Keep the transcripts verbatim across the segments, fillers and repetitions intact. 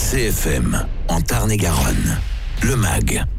C F M, en Tarn-et-Garonne, le M A G.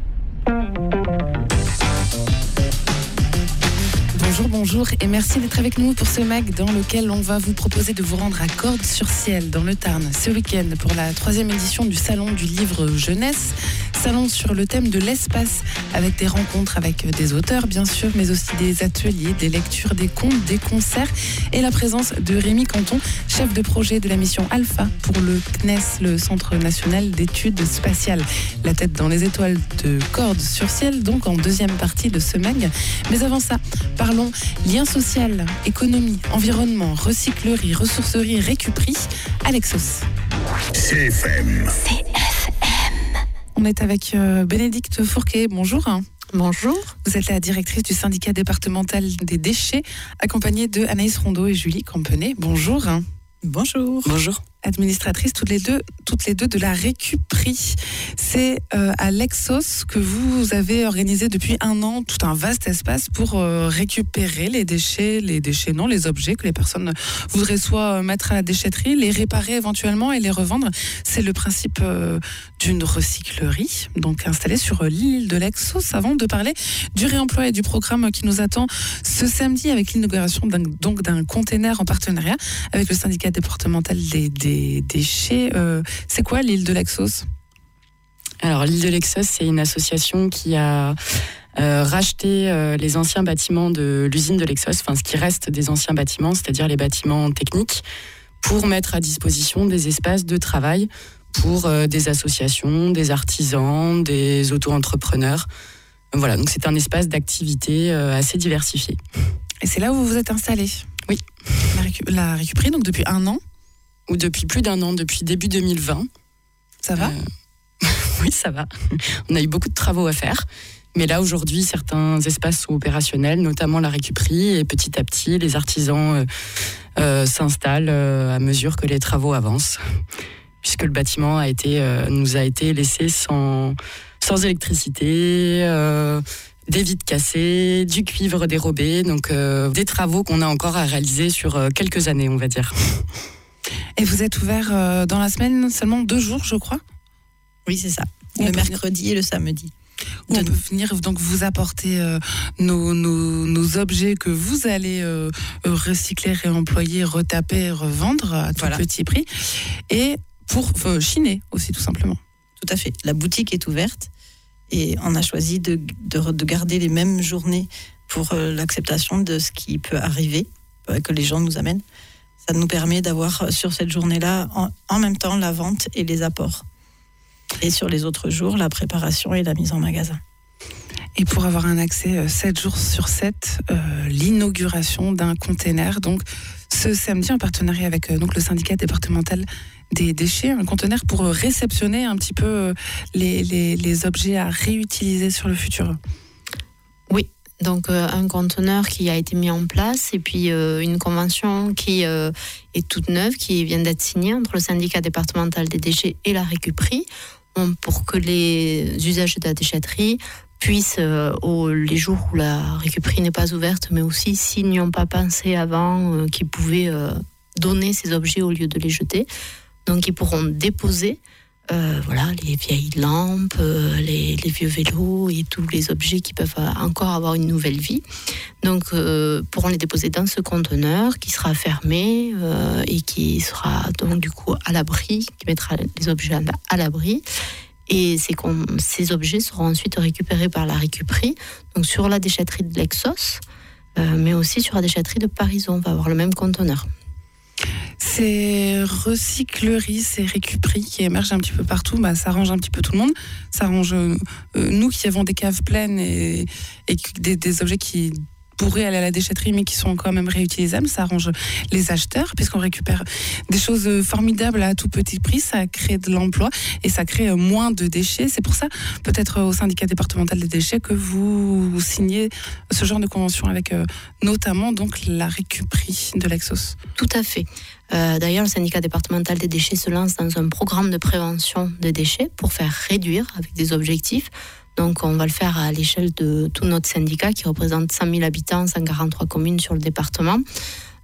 Bonjour, bonjour et merci d'être avec nous pour ce M A G dans lequel on va vous proposer de vous rendre à Cordes-sur-Ciel dans le Tarn ce week-end pour la troisième édition du Salon du Livre Jeunesse. Salon sur le thème de l'espace avec des rencontres avec des auteurs bien sûr, mais aussi des ateliers, des lectures, des contes, des concerts et la présence de Rémi Canton, chef de projet de la mission Alpha pour le C N E S, le Centre National d'Études Spatiales. La tête dans les étoiles de Cordes-sur-Ciel, donc en deuxième partie de ce M A G. Mais avant ça, parlons lien social, économie, environnement, recyclerie, ressourcerie, récuperie. Alexos. C F M. C F M. On est avec euh, Bénédicte Fourquet. Bonjour. Bonjour. Vous êtes la directrice du syndicat départemental des déchets, accompagnée de Anaïs Rondeau et Julie Campenet. Bonjour. Bonjour. Bonjour. Administratrice toutes les deux, toutes les deux de la récuperie. C'est euh, à Lexos que vous avez organisé depuis un an tout un vaste espace pour euh, récupérer les déchets, les déchets non, les objets que les personnes voudraient soit mettre à la déchetterie, les réparer éventuellement et les revendre. C'est le principe euh, d'une recyclerie, donc installée sur l'île de Lexos. Avant de parler du réemploi et du programme qui nous attend ce samedi avec l'inauguration d'un, donc d'un container en partenariat avec le syndicat départemental des, des Des déchets. Euh, c'est quoi l'île de Lexos ? Alors l'île de Lexos, c'est une association qui a euh, racheté euh, les anciens bâtiments de l'usine de Lexos, enfin ce qui reste des anciens bâtiments, c'est-à-dire les bâtiments techniques, pour mettre à disposition des espaces de travail pour euh, des associations, des artisans, des auto-entrepreneurs. Voilà, donc c'est un espace d'activité euh, assez diversifié. Et c'est là où vous vous êtes installé ? Oui. La, récu- la récupérer, donc depuis un an ? Ou depuis plus d'un an, depuis début deux mille vingt. Ça va ? euh, Oui, ça va. On a eu beaucoup de travaux à faire. Mais là, aujourd'hui, certains espaces sont opérationnels, notamment la récuperie. Et petit à petit, les artisans euh, euh, s'installent euh, à mesure que les travaux avancent. Puisque le bâtiment a été, euh, nous a été laissé sans, sans électricité, euh, des vitres cassées, du cuivre dérobé. Donc, euh, des travaux qu'on a encore à réaliser sur euh, quelques années, on va dire. Et vous êtes ouvert euh, dans la semaine seulement deux jours, je crois ? Oui, c'est ça. On le peut mercredi venir... et le samedi. Où on peut venir donc vous apporter euh, nos, nos, nos objets que vous allez euh, recycler, réemployer, retaper, revendre à tout voilà. Petit prix. Et pour euh, chiner aussi, tout simplement. Tout à fait. La boutique est ouverte et on a choisi de, de, de garder les mêmes journées pour euh, l'acceptation de ce qui peut arriver, euh, que les gens nous amènent. Ça nous permet d'avoir sur cette journée-là en, en même temps la vente et les apports. Et sur les autres jours, la préparation et la mise en magasin. Et pour avoir un accès euh, sept jours sur sept, euh, l'inauguration d'un container, donc ce samedi en partenariat avec euh, donc, le syndicat départemental des déchets, un container pour euh, réceptionner un petit peu euh, les, les, les objets à réutiliser sur le futur. Oui. Donc euh, un conteneur qui a été mis en place et puis euh, une convention qui euh, est toute neuve, qui vient d'être signée entre le syndicat départemental des déchets et la récuperie, on, pour que les usagers de la déchetterie puissent, euh, au, les jours où la récuperie n'est pas ouverte, mais aussi s'ils n'y ont pas pensé avant, euh, qu'ils pouvaient euh, donner ces objets au lieu de les jeter. Donc ils pourront déposer Euh, voilà, les vieilles lampes, euh, les, les vieux vélos et tous les objets qui peuvent encore avoir une nouvelle vie. Donc, euh, pourront les déposer dans ce conteneur qui sera fermé euh, et qui sera donc du coup à l'abri, qui mettra les objets à, à l'abri. Et ces, ces objets seront ensuite récupérés par la récuperie, donc sur la déchetterie de Lexos, euh, mais aussi sur la déchetterie de Parison. On va avoir le même conteneur. Ces recycleries, ces récuperies qui émergent un petit peu partout, bah, ça arrange un petit peu tout le monde. Ça arrange euh, nous qui avons des caves pleines et, et des, des objets qui pourraient aller à la déchetterie mais qui sont quand même réutilisables. Ça arrange les acheteurs puisqu'on récupère des choses formidables à tout petit prix. Ça crée de l'emploi et ça crée moins de déchets. C'est pour ça, peut-être au syndicat départemental des déchets, que vous signez ce genre de convention avec euh, notamment donc la récuperie de Lexos. Tout à fait. Euh, d'ailleurs, le syndicat départemental des déchets se lance dans un programme de prévention des déchets pour faire réduire avec des objectifs. Donc, on va le faire à l'échelle de tout notre syndicat qui représente cent mille habitants, cent quarante-trois communes sur le département.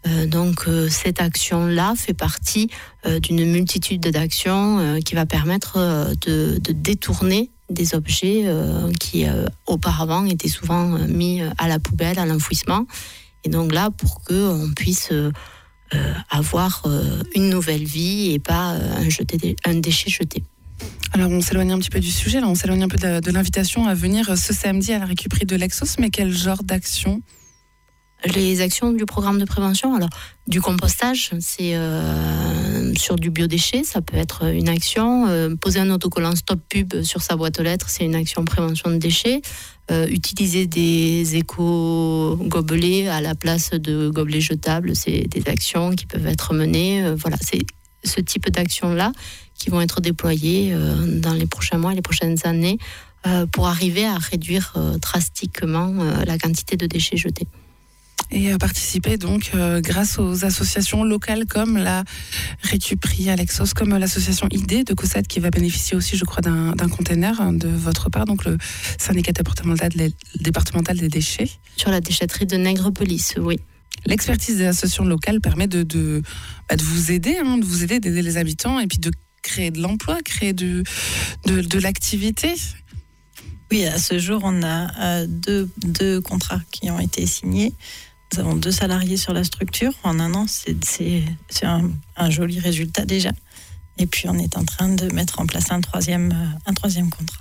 Euh, donc euh, cette action-là fait partie euh, d'une multitude d'actions euh, qui va permettre euh, de, de détourner des objets euh, qui euh, auparavant étaient souvent euh, mis à la poubelle, à l'enfouissement. Et donc là, pour qu'on puisse euh, euh, avoir euh, une nouvelle vie et pas euh, un, jeté, un déchet jeté. Alors on s'éloigne un petit peu du sujet, là, on s'éloigne un peu de, de l'invitation à venir ce samedi à la récuperie de l'Exos, mais quel genre d'action ? Les actions du programme de prévention, alors du compostage, c'est euh, sur du biodéchet, ça peut être une action. Euh, poser un autocollant stop pub sur sa boîte aux lettres, c'est une action prévention de déchets. Euh, utiliser des éco-gobelets à la place de gobelets jetables, c'est des actions qui peuvent être menées. Euh, voilà, c'est ce type d'actions-là qui vont être déployées euh, dans les prochains mois et les prochaines années euh, pour arriver à réduire euh, drastiquement euh, la quantité de déchets jetés. Et à participer donc euh, grâce aux associations locales comme la Récuperie à l'Exos, comme l'association I D de Caussade qui va bénéficier aussi, je crois, d'un, d'un container hein, de votre part, donc le syndicat départemental, des, départemental des déchets. Sur la déchetterie de Nègrepelisse, oui. L'expertise des associations locales permet de, de, bah, de vous aider, hein, de vous aider, d'aider les habitants et puis de créer de l'emploi, créer de, de, de l'activité. Oui, à ce jour, on a euh, deux, deux contrats qui ont été signés. Nous avons deux salariés sur la structure. En un an, c'est, c'est, c'est un, un joli résultat déjà. Et puis, on est en train de mettre en place un troisième, un troisième contrat.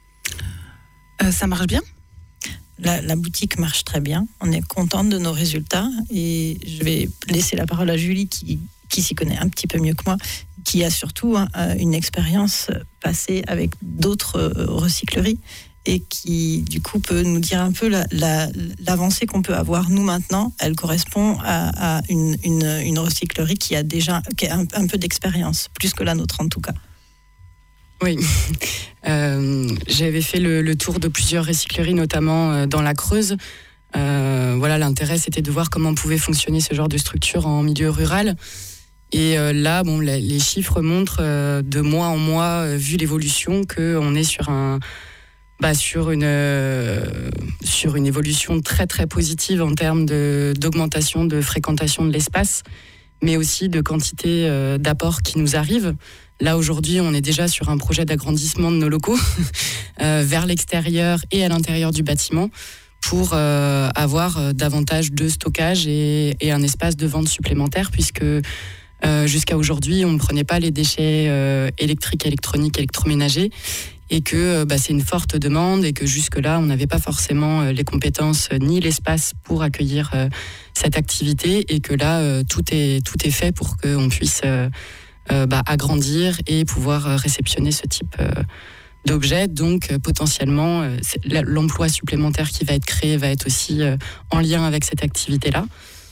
Euh, ça marche bien ? La, la boutique marche très bien. On est contente de nos résultats. Et je vais laisser la parole à Julie qui, qui s'y connaît un petit peu mieux que moi, qui a surtout hein, une expérience passée avec d'autres recycleries et qui, du coup, peut nous dire un peu la, la, l'avancée qu'on peut avoir, nous, maintenant. Elle correspond à, à une, une, une recyclerie qui a déjà qui a un, un peu d'expérience, plus que la nôtre, en tout cas. Oui, euh, j'avais fait le, le tour de plusieurs recycleries, notamment euh, dans la Creuse. Euh, voilà, l'intérêt, c'était de voir comment pouvait fonctionner ce genre de structure en milieu rural. Et euh, là, bon, les, les chiffres montrent euh, de mois en mois, euh, vu l'évolution, qu'on est sur un... Bah, sur, une, euh, sur une évolution très très positive en termes de, d'augmentation de fréquentation de l'espace, mais aussi de quantité euh, d'apports qui nous arrivent. Là aujourd'hui, on est déjà sur un projet d'agrandissement de nos locaux euh, vers l'extérieur et à l'intérieur du bâtiment pour euh, avoir euh, davantage de stockage et, et un espace de vente supplémentaire, puisque euh, jusqu'à aujourd'hui, on ne prenait pas les déchets euh, électriques, électroniques, électroménagers, et que bah, c'est une forte demande et que jusque-là, on n'avait pas forcément euh, les compétences ni l'espace pour accueillir euh, cette activité, et que là, euh, tout est, tout est fait pour qu'on puisse euh, euh, bah, agrandir et pouvoir euh, réceptionner ce type euh, d'objet. Donc, euh, potentiellement, euh, l'emploi supplémentaire qui va être créé va être aussi euh, en lien avec cette activité-là.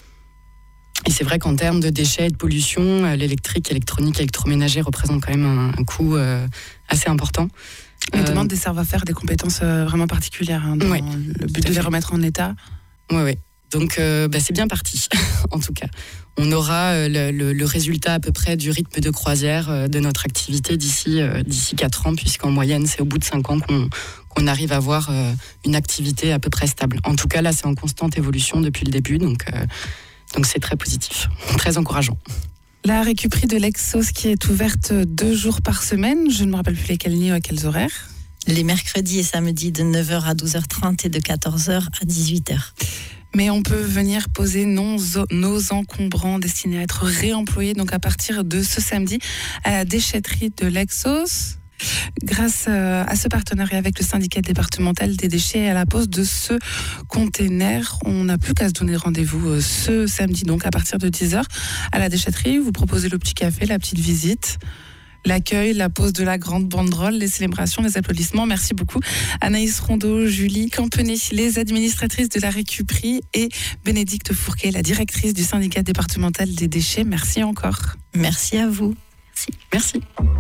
Et c'est vrai qu'en termes de déchets et de pollution, euh, l'électrique, électronique, électroménager représente quand même un, un coût euh, assez important. On euh, demande des savoir-faire, des compétences euh, vraiment particulières, hein, dans ouais, le but de les remettre en état. Oui, oui. Donc, euh, bah, c'est bien parti, en tout cas. On aura euh, le, le, le résultat à peu près du rythme de croisière euh, de notre activité d'ici, euh, d'ici quatre ans, puisqu'en moyenne, c'est au bout de cinq ans qu'on, qu'on arrive à avoir euh, une activité à peu près stable. En tout cas, là, c'est en constante évolution depuis le début, donc... Euh, Donc c'est très positif, très encourageant. La récuperie de l'Exos qui est ouverte deux jours par semaine, je ne me rappelle plus lesquels ni à quels horaires. Les mercredis et samedis de neuf heures à douze heures trente et de quatorze heures à dix-huit heures. Mais on peut venir poser nos, nos encombrants destinés à être réemployés donc à partir de ce samedi à la déchetterie de l'Exos. Grâce à ce partenariat avec le syndicat départemental des déchets et à la pose de ce container, on n'a plus qu'à se donner rendez-vous ce samedi, donc à partir de dix heures à la déchetterie. Vous proposez le petit café, la petite visite, l'accueil, la pose de la grande banderole, les célébrations, les applaudissements. Merci beaucoup Anaïs Rondeau, Julie Campenet, les administratrices de la récuperie, et Bénédicte Fourquet, la directrice du syndicat départemental des déchets. Merci encore. Merci à vous. Merci. Merci.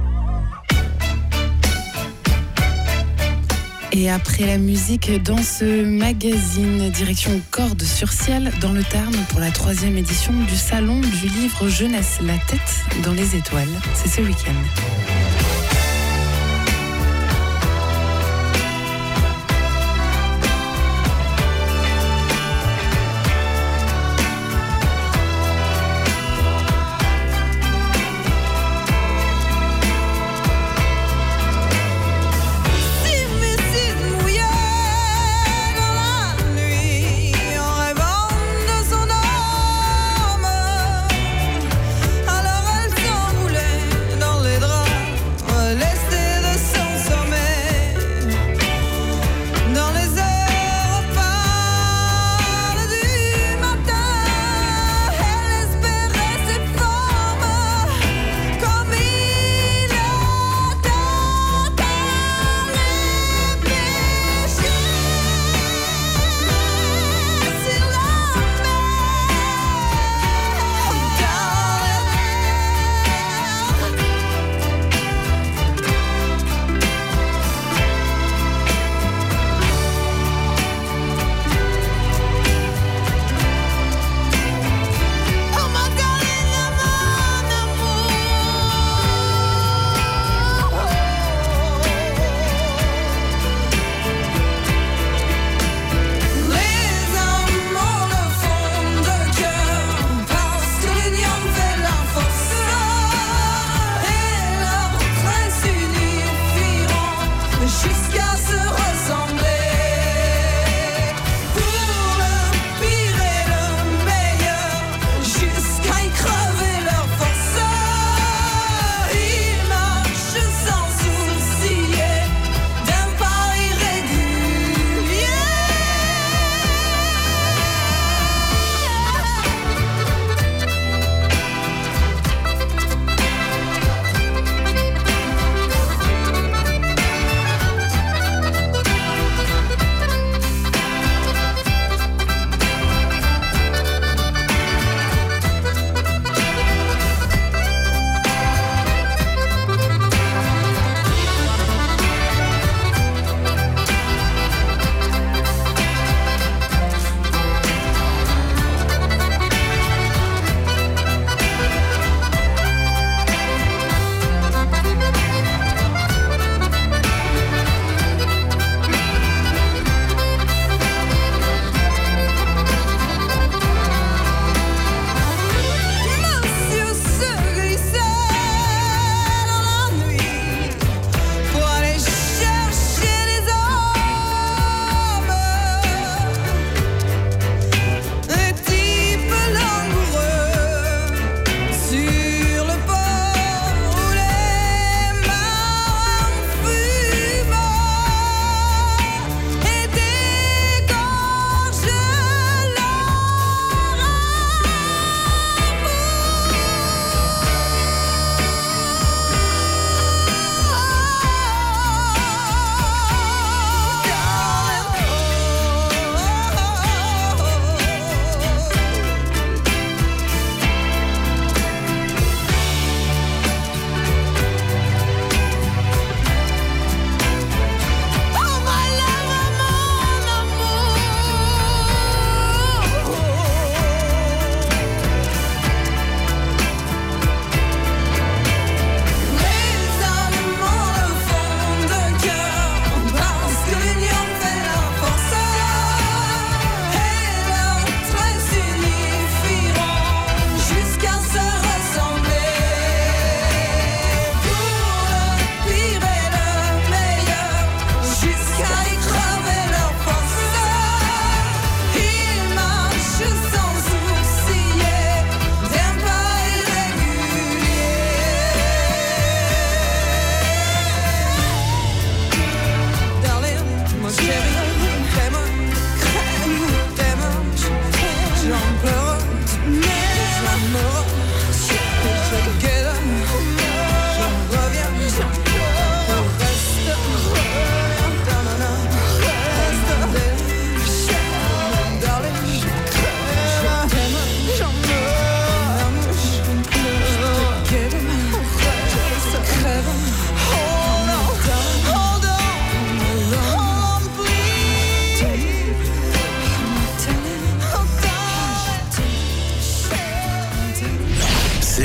Et après la musique, dans ce magazine, direction Cordes sur Ciel, dans le Tarn, pour la troisième édition du Salon du livre jeunesse, La tête dans les étoiles. C'est ce week-end.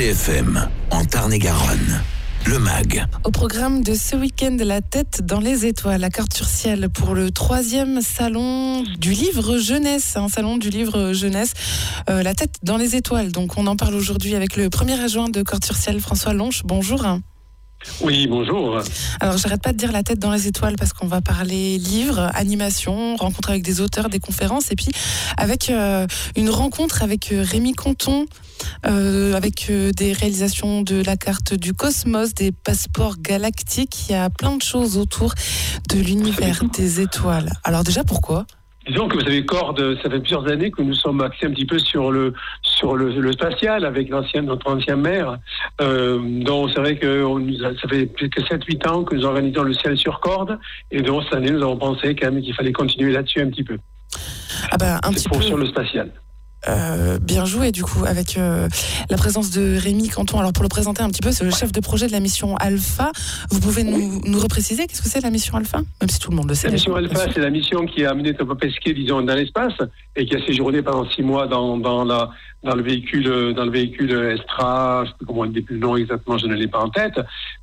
F M, en Tarn-et-Garonne. Le MAG. Au programme de ce week-end, la tête dans les étoiles, à Cordes-sur-Ciel, pour le troisième salon du livre jeunesse, un salon du livre jeunesse, euh, la tête dans les étoiles. Donc on en parle aujourd'hui avec le premier adjoint de Cordes-sur-Ciel, François Lonche. Bonjour. Oui, bonjour. Alors, j'arrête pas de dire la tête dans les étoiles parce qu'on va parler livres, animation, rencontre avec des auteurs, des conférences, et puis avec euh, une rencontre avec euh, Rémi Canton, euh, avec euh, des réalisations de la carte du cosmos, des passeports galactiques. Il y a plein de choses autour de l'univers des étoiles. Alors déjà, pourquoi ? Disons que vous savez, Cordes, ça fait plusieurs années que nous sommes axés un petit peu sur le sur le, le spatial avec l'ancien, notre ancien maire. Euh, donc c'est vrai que on nous a, ça fait plus que sept huit ans que nous organisons le ciel sur Cordes, et donc cette année nous avons pensé quand même qu'il fallait continuer là-dessus un petit peu. Ah ben, un c'est petit pour peu sur le spatial. Euh, bien joué du coup avec euh, la présence de Rémi Canton. Alors pour le présenter un petit peu, c'est le chef de projet de la mission Alpha. Vous pouvez nous, nous repréciser qu'est-ce que c'est la mission Alpha ? Même si tout le monde le sait. La mission Alpha, c'est la mission qui a amené Thomas Pesquet, disons, dans l'espace et qui a séjourné pendant six mois dans, dans, la, dans le véhicule, dans le véhicule Estra. Je ne sais pas comment on dit le nom exactement, je ne l'ai pas en tête.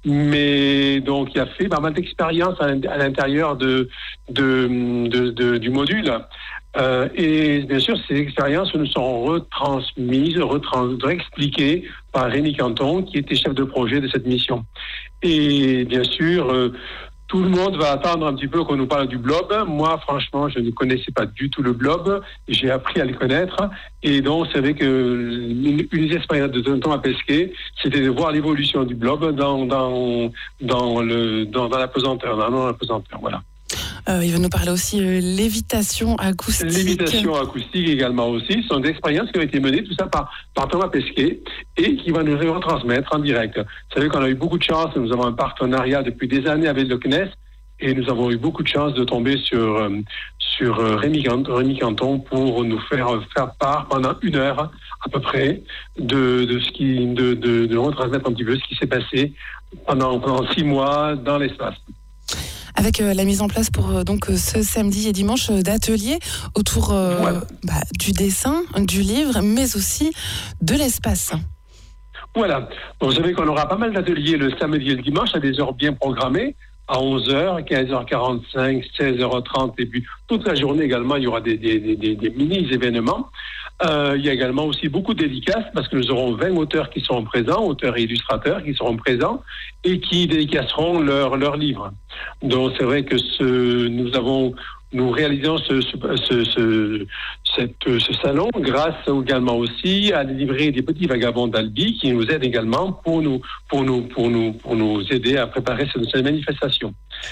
Mais donc, il a fait pas mal d'expériences à l'intérieur de, de, de, de, du module. Euh, et bien sûr, ces expériences nous sont retransmises, retrans, expliquées par Rémi Canton, qui était chef de projet de cette mission. Et bien sûr, euh, tout le monde va attendre un petit peu qu'on nous parle du blob. Moi, franchement, je ne connaissais pas du tout le blob. J'ai appris à le connaître. Et donc, c'est vrai que une, une des expériences de Thomas Pesquet, c'était de voir l'évolution du blob dans, dans, dans, le, dans, dans la pesanteur, dans la pesanteur, voilà. Euh, il va nous parler aussi euh, lévitation acoustique. Lévitation acoustique également aussi. Ce sont des expériences qui ont été menées, tout ça par, par Thomas Pesquet, et qui va nous retransmettre en direct. Vous savez qu'on a eu beaucoup de chance, nous avons un partenariat depuis des années avec le C N E S, et nous avons eu beaucoup de chance de tomber sur, euh, sur euh, Rémi, Canton, Rémi Canton pour nous faire faire part pendant une heure à peu près de, de ce qui, de, de, de retransmettre un petit peu ce qui s'est passé pendant, pendant six mois dans l'espace. Avec euh, la mise en place pour euh, donc euh, ce samedi et dimanche euh, d'ateliers autour euh, voilà. bah, du dessin, du livre, mais aussi de l'espace. Voilà. Donc, vous savez qu'on aura pas mal d'ateliers le samedi et le dimanche à des heures bien programmées, à onze heures, quinze heures quarante-cinq, seize heures trente, et puis toute la journée également, il y aura des, des, des, des mini-événements. Euh, il y a également aussi beaucoup de dédicaces, parce que nous aurons vingt auteurs qui seront présents, auteurs et illustrateurs qui seront présents, et qui dédicaceront leurs leur livres. Donc c'est vrai que ce, nous avons, nous réalisons ce, ce, ce, ce, cette, ce salon grâce également aussi à des livrets des petits vagabonds d'Albi qui nous aident également pour nous, pour nous, pour nous, pour nous aider à préparer cette, cette manifestation.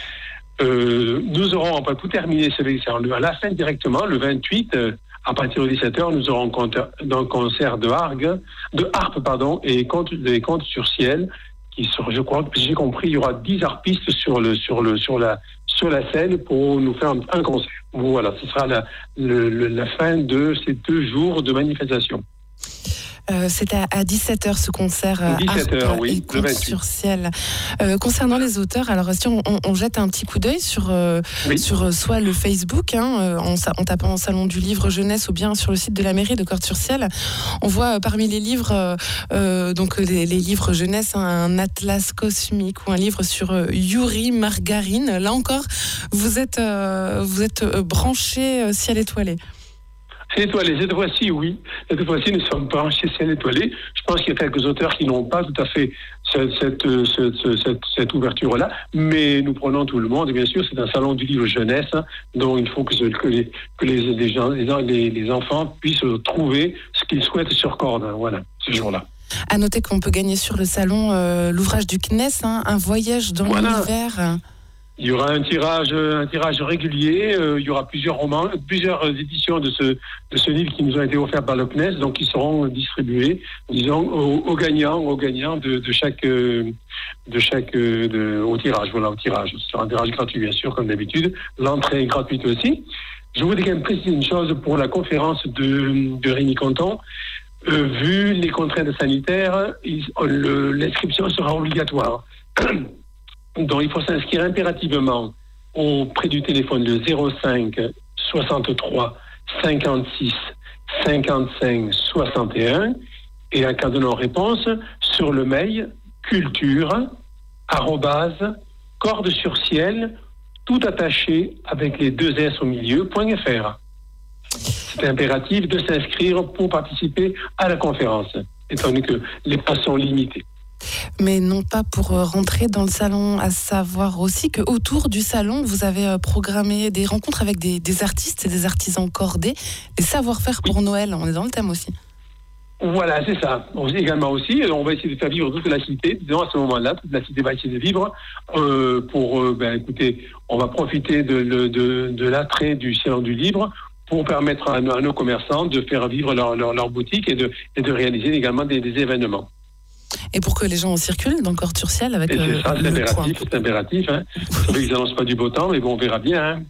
Euh, nous aurons, on va tout terminer à la fin directement, le vingt-huit, euh, à partir de dix-sept heures, nous aurons un concert de harpe, de harpe pardon, et contes, des contes sur ciel, qui sont, je crois que j'ai compris, il y aura dix harpistes sur le, sur le, sur la, sur la scène pour nous faire un, un concert. Voilà, ce sera la, le, le, la fin de ces deux jours de manifestation. Euh, c'est à, à dix-sept heures ce concert euh, dix-sept heures, oui, et Contes sur ciel. Euh, concernant les auteurs, alors si on, on, on jette un petit coup d'œil sur, euh, oui. sur euh, soit le Facebook, hein, euh, en, en tapant en Salon du livre jeunesse, ou bien sur le site de la mairie de Cordes-sur-Ciel, on voit euh, parmi les livres, euh, euh, donc les, les livres jeunesse, hein, un atlas cosmique ou un livre sur euh, Yuri Margarine. Là encore, vous êtes, euh, vous êtes euh, branché euh, ciel étoilé. Ciel étoilé, cette fois-ci, oui. Cette fois-ci, nous sommes branchés ciel étoilé. Je pense qu'il y a quelques auteurs qui n'ont pas tout à fait cette, cette, cette, cette, cette ouverture-là, mais nous prenons tout le monde. Et bien sûr, c'est un salon du livre jeunesse, hein, donc il faut que, que, les, que les, les, gens, les, les enfants puissent trouver ce qu'ils souhaitent sur Cordes, hein, voilà, ce jour-là. À noter qu'on peut gagner sur le salon euh, l'ouvrage du C N E S, hein, un voyage dans voilà. l'univers. Il y aura un tirage, un tirage régulier. Euh, il y aura plusieurs romans, plusieurs éditions de ce de ce livre qui nous ont été offerts par le C N E S, donc qui seront distribués, disons, aux, aux gagnants, aux gagnants de, de chaque euh, de chaque euh, de, au tirage. Voilà, au tirage. Ce sera un tirage gratuit, bien sûr, comme d'habitude. L'entrée est gratuite aussi. Je voudrais quand même préciser une chose pour la conférence de de Rémi Canton. Euh, vu les contraintes sanitaires, il, le, l'inscription sera obligatoire. Donc il faut s'inscrire impérativement auprès du téléphone de zéro cinq soixante-trois cinquante-six cinquante-cinq soixante et un et un cadeau non-réponse sur le mail culture arrobase corde sur ciel tout attaché avec les deux S au milieu point fr. C'est impératif de s'inscrire pour participer à la conférence, étant donné que les places sont limitées. Mais non pas pour rentrer dans le salon, à savoir aussi qu'autour du salon, vous avez programmé des rencontres avec des, des artistes et des artisans cordés, des savoir-faire pour oui. Noël, on est dans le thème aussi. Voilà, c'est ça. On également aussi, on va essayer de faire vivre toute la cité. Disons à ce moment-là, toute la cité va essayer de vivre. Euh, pour, euh, ben, écoutez, on va profiter de, de, de, de l'attrait du salon du livre pour permettre à, à nos commerçants de faire vivre leur, leur, leur boutique et de, et de réaliser également des, des événements. Et pour que les gens circulent dans Corde-sur-Ciel avec et c'est euh, ça, c'est impératif, c'est impératif. Hein. Vous savez qu'ils n'annoncent pas du beau temps, mais bon, on verra bien. Hein.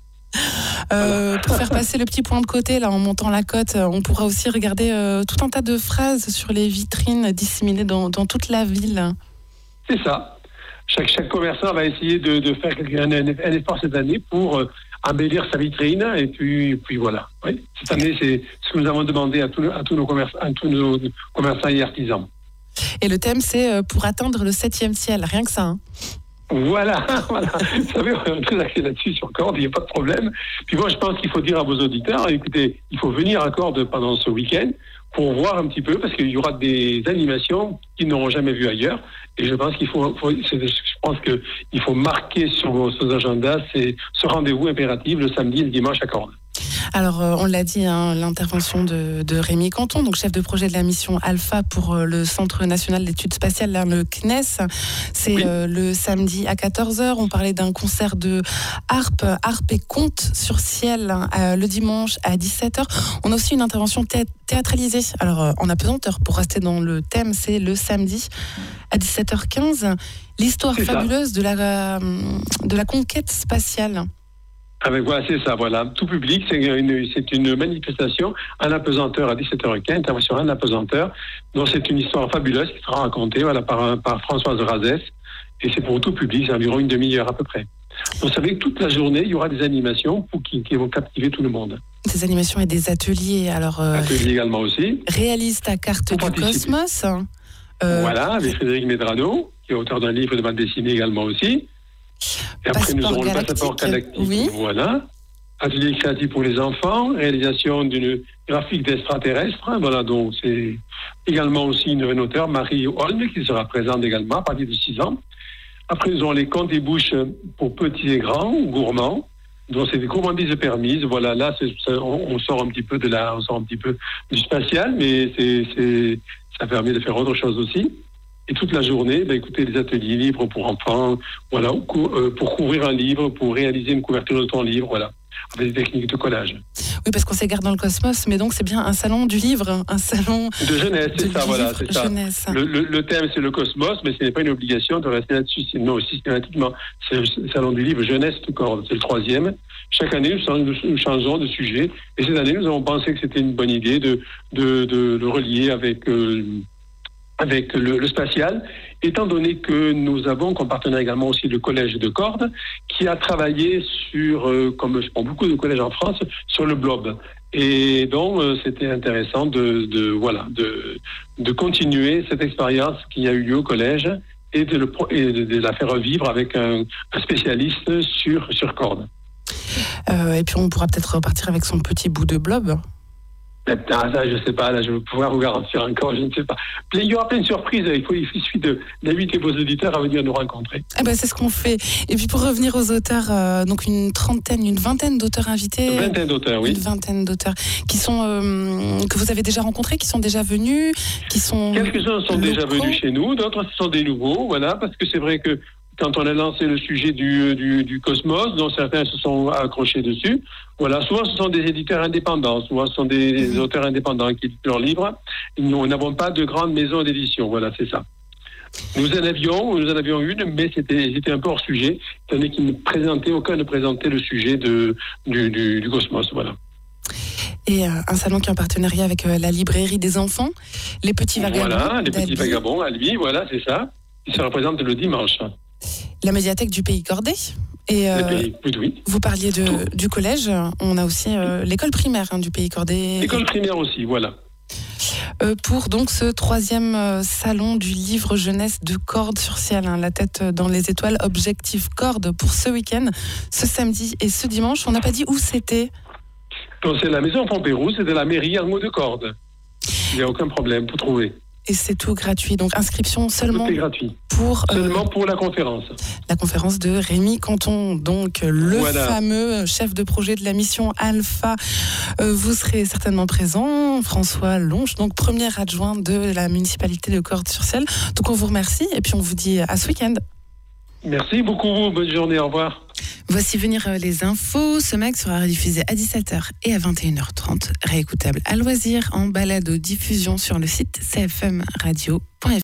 Euh, voilà. Pour faire passer le petit point de côté, là, en montant la côte, on pourra aussi regarder euh, tout un tas de phrases sur les vitrines disséminées dans, dans toute la ville. C'est ça. Chaque, chaque commerçant va essayer de, de faire un, un, un effort cette année pour euh, embellir sa vitrine. Et puis, puis voilà. Oui. Cette année, c'est ce que nous avons demandé à tous, à tous, nos, commerçants, à tous nos commerçants et artisans. Et le thème, c'est pour atteindre le septième ciel, rien que ça. Hein. Voilà, voilà. Vous savez, on est très axé là-dessus sur Corde, il n'y a pas de problème. Puis moi, je pense qu'il faut dire à vos auditeurs, écoutez, il faut venir à Corde pendant ce week-end pour voir un petit peu, parce qu'il y aura des animations qu'ils n'auront jamais vues ailleurs. Et je pense qu'il faut, faut je pense qu'il faut marquer sur vos, sur vos agendas c'est ce rendez-vous impératif le samedi et le dimanche à Corde. Alors, euh, on l'a dit, hein, l'intervention de, de Rémi Canton, donc chef de projet de la mission Alpha pour euh, le Centre national d'études spatiales, là, le C N E S. C'est oui. euh, le samedi à quatorze heures. On parlait d'un concert de harpe, harpe et conte sur ciel euh, le dimanche à dix-sept heures. On a aussi une intervention thé- théâtralisée. Alors, euh, en apesanteur, pour rester dans le thème, c'est le samedi à dix-sept heures quinze. L'histoire c'est fabuleuse de la, de la conquête spatiale. Ah ben voilà, c'est ça, voilà. Tout public, c'est une, c'est une manifestation en apesanteur à dix-sept heures quinze, intervention en apesanteur. Donc c'est une histoire fabuleuse qui sera racontée voilà, par, par Françoise Razès. Et c'est pour tout public, c'est environ une demi-heure à peu près. Donc vous savez que toute la journée, il y aura des animations pour qui, qui vont captiver tout le monde. Des animations et des ateliers. Alors, euh, ateliers également aussi. Réalise ta carte pour du participer. Cosmos. Euh, voilà, avec Frédéric Medrano, qui est auteur d'un livre de bande dessinée également aussi. Et après, nous aurons le passeport galactique. Oui. Voilà. Atelier créatif pour les enfants, réalisation d'une graphique d'extraterrestres. Voilà, donc c'est également aussi une, une auteure, Marie Holm, qui sera présente également à partir de six ans. Après, nous aurons les contes et bouches pour petits et grands, gourmands. Donc, c'est des gourmandises permises. Voilà, là, c'est, c'est, on, on sort un petit peu de la, on sort un petit peu du spatial, mais c'est, c'est, ça permet de faire autre chose aussi. Et toute la journée, ben, écoutez, des ateliers libres pour enfants, voilà, pour couvrir un livre, pour réaliser une couverture de ton livre, voilà, avec des techniques de collage. Oui, parce qu'on s'égare dans le cosmos, mais donc c'est bien un salon du livre, un salon de jeunesse, c'est ça, voilà, c'est ça. Jeunesse. Le, le, le thème, c'est le cosmos, mais ce n'est pas une obligation de rester là-dessus. Non, systématiquement, c'est le salon du livre jeunesse de Corde, c'est le troisième. Chaque année, nous changeons de sujet. Et cette année, nous avons pensé que c'était une bonne idée de, de, de, de relier avec... Euh, avec le, le spatial, étant donné que nous avons comme partenaire également aussi le collège de Corde, qui a travaillé sur, euh, comme je prends beaucoup de collèges en France, sur le blob. Et donc, euh, c'était intéressant de, de, voilà, de, de continuer cette expérience qui a eu lieu au collège et de, le, et de, de la faire revivre avec un, un spécialiste sur, sur Corde. Euh, et puis, on pourra peut-être repartir avec son petit bout de blob. Ah, ça, je sais pas, là, je vais pouvoir vous garantir encore, je ne sais pas. Il y aura plein de surprises, il, faut, il suffit de, d'inviter vos auditeurs à venir nous rencontrer. Eh ben, c'est ce qu'on fait. Et puis pour revenir aux auteurs, euh, donc une trentaine, une vingtaine d'auteurs invités. Une vingtaine d'auteurs, oui. Une vingtaine d'auteurs qui sont, euh, que vous avez déjà rencontrés, qui sont déjà venus, qui sont... Quelques-uns sont locaux. Déjà venus chez nous, d'autres sont des nouveaux, voilà, parce que c'est vrai que quand on a lancé le sujet du, du, du cosmos, dont certains se sont accrochés dessus, voilà, souvent ce sont des éditeurs indépendants, souvent ce sont des, des mmh. auteurs indépendants qui éditent leurs livres. Nous n'avons pas de grande maison d'édition, voilà, c'est ça. Nous en avions, nous en avions une, mais c'était, c'était un peu hors sujet, étant donné qu'ils ne présentaient, aucun ne présentait le sujet de, du, du, du cosmos, voilà. Et euh, un salon qui est en partenariat avec euh, la librairie des enfants, Les Petits Vagabonds. Voilà, Les Petits Vagabonds, à lui, voilà, c'est ça. Ils se représentent le dimanche. La médiathèque du Pays Cordé. Et euh, pays, oui, oui. Vous parliez de, du collège, on a aussi euh, l'école primaire hein, du Pays Cordé. L'école primaire aussi, voilà. euh, pour donc ce troisième euh, salon du livre jeunesse de Cordes-sur-Ciel, hein, la tête dans les étoiles, Objectif Cordes, pour ce week-end, ce samedi et ce dimanche. On n'a pas dit où c'était. Quand c'est la maison Pompérou, c'est de la mairie Arnaud de Cordes. Il n'y a aucun problème pour trouver. Et c'est tout gratuit, donc inscription seulement Tout est gratuit. pour euh, Seulement pour la conférence. la conférence de Rémi Canton, donc le Voilà. fameux chef de projet de la mission Alpha. Euh, vous serez certainement présent, François Longe, donc premier adjoint de la municipalité de Cordes-sur-Ciel. Donc on vous remercie et puis on vous dit à ce week-end. Merci beaucoup, bonne journée, au revoir. Voici venir les infos. Ce mag sera rediffusé à dix-sept heures et à vingt et une heures trente, réécoutable à loisir en balado-diffusion sur le site c f m radio point f r.